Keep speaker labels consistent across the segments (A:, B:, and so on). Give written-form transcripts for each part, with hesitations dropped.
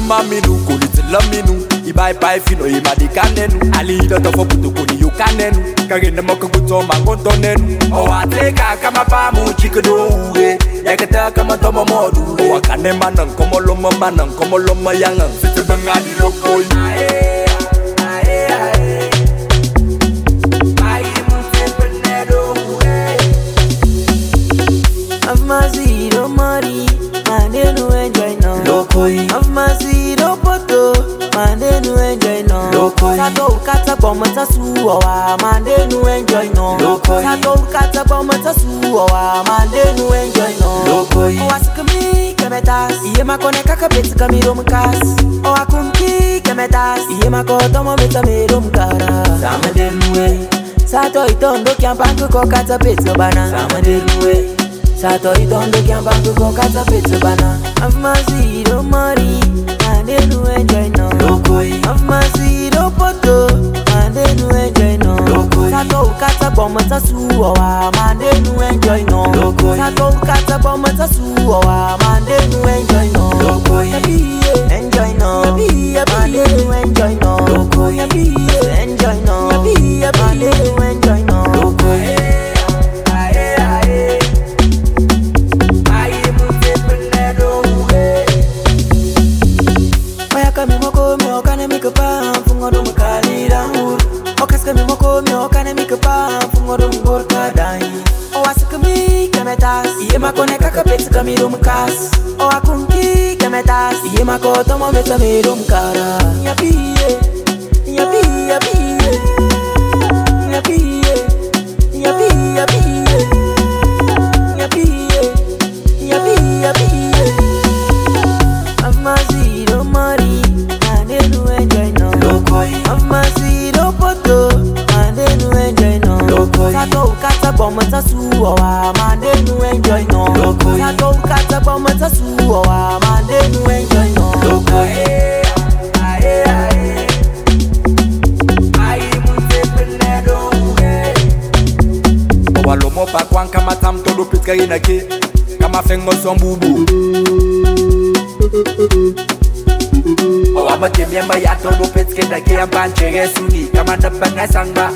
A: maminu, kuliti laminu. Ibai pai fino ima di kanenu. Ali do to fo puto kuni yu kanenu. Kagenda moka guto mangontonenu. O ateka kama pamu chikudu uwe. Yakata kama tomo modu. O akane manang komo loma yangang. Siti bangadi lokoi.
B: Of my zero money, man, they no enjoy no.
A: Lokoi.
B: Of my zero poto, man, they no enjoy no.
A: Lokoi.
B: Sato kata bomata suwa, man, they no enjoy no.
A: Lokoi.
B: Sato kata bomata suwa, man, they no enjoy no.
A: Lokoi.
B: O asikami kemetas, iye makone kakabeti kamiro mkas. O akumki kemetas, iye makotomo beta mero mkara.
A: Sama denuwe.
B: Sato itondo kiampangu kokata pizza bana.
A: Sama denuwe.
B: Sato itondo kiampangu kokata pizza bana. Of my zero money, and they no enjoy no.
A: Lokoi.
B: Of my zero poto, and they no enjoy no.
A: Lokoi.
B: Sato kata bomata suwa, man they no enjoy no.
A: Lokoi.
B: Sato kata bomata suwa, man they no enjoy no.
A: Lokoi.
B: Enjoy no. Man they no enjoy no.
A: Lokoi.
B: Enjoy no. Man they no enjoy no.
A: Lokoi.
B: Kami moko mi okane mi kapa fungo do makalira hur. Okas kami moko mi okane mi kapa fungo do mbor kadai. O asikami kemetas iye makone kakapet kami do mkas. O akunki kemetas iye makoto mo meta mi do mkara. Yapiye yapiye yapiye yapiye yapiye yapiye yapiye yapiye yapiye. Of my zero money, and they no enjoy no.
A: Lokoi.
B: Of my zero poto, and they no enjoy no.
A: Lokoi.
B: Sato kata bomata suwa, man they no enjoy no.
A: Lokoi.
B: Sato kata bomata suwa, man they no enjoy no.
A: Lokoi. Walomo pa kwan kama tam todo pitka inake. Kama fengo sombubu. O abate miamba ya todo petske da ke ambanche resuni kama ndapanga sangba.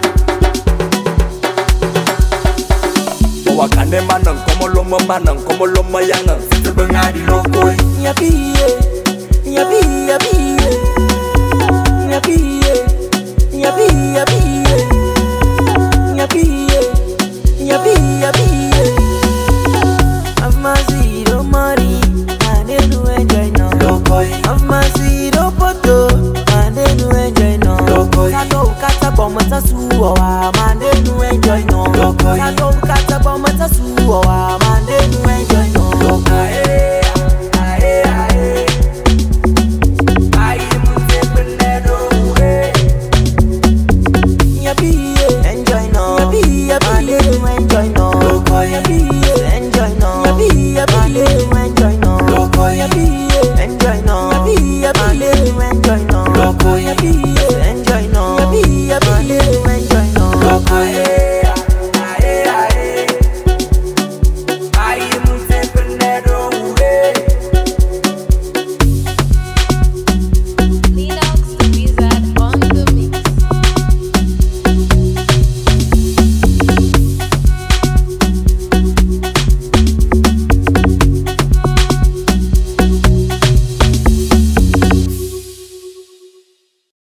A: O wakane manang komo loma yangang. Siti bangadi lokoi.
B: Yapiye yapiye yapiye yapiye yapiye yapiye yapiye yapiye yapiye. Of my zero money, and they no enjoy no.
A: Lokoi.
B: Of my zero poto, and they no enjoy no.
A: Lokoi.
B: Sato kata bomata suwa, man they no enjoy no.
A: Lokoi.
B: Sato kata bomata suwa, man they no enjoy no.
A: Lokoi.
B: Yapiye, enjoy no. Yapiye, man they no enjoy no.
A: Lokoi.
B: Yapiye, enjoy no. Yapiye, man they no enjoy no.
A: Lokoi.
B: Yapiye.